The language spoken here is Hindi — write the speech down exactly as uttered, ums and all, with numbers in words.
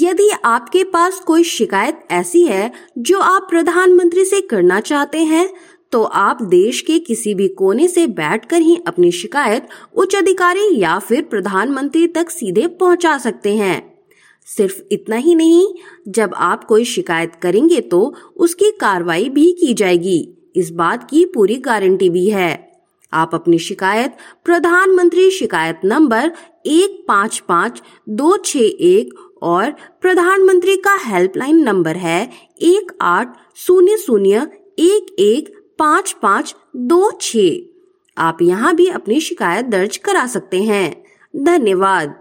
यदि आपके पास कोई शिकायत ऐसी है जो आप प्रधानमंत्री से करना चाहते हैं, तो आप देश के किसी भी कोने से बैठकर ही अपनी शिकायत उच्च अधिकारी या फिर प्रधानमंत्री तक सीधे पहुंचा सकते हैं। सिर्फ इतना ही नहीं, जब आप कोई शिकायत करेंगे तो उसकी कार्रवाई भी की जाएगी, इस बात की पूरी गारंटी भी है। आप अपनी शिकायत प्रधानमंत्री शिकायत नंबर एक पाँच पाँच दो छह एक और प्रधानमंत्री का हेल्पलाइन नंबर है एक आठ शून्य शून्य एक एक पाँच पाँच दो छह। आप यहाँ भी अपनी शिकायत दर्ज करा सकते हैं। धन्यवाद।